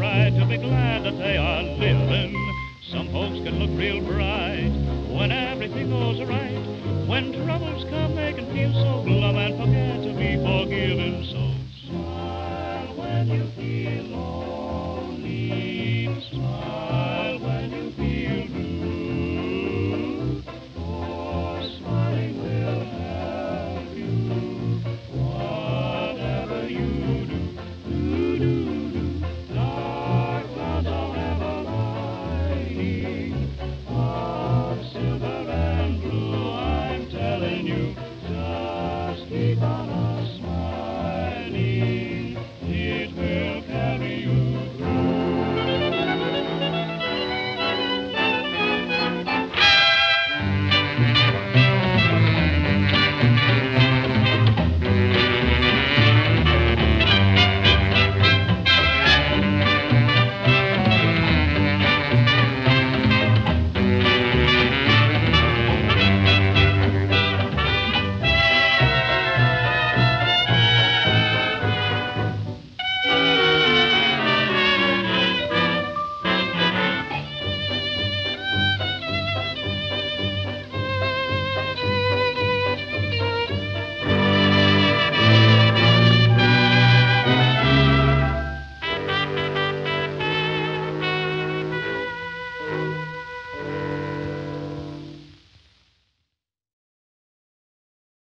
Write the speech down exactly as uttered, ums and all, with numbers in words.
try to be glad that they are living. Some folks can look real bright when everything goes right. When troubles come, they can feel so glum and forget to be forgiven. So smile when you feel low.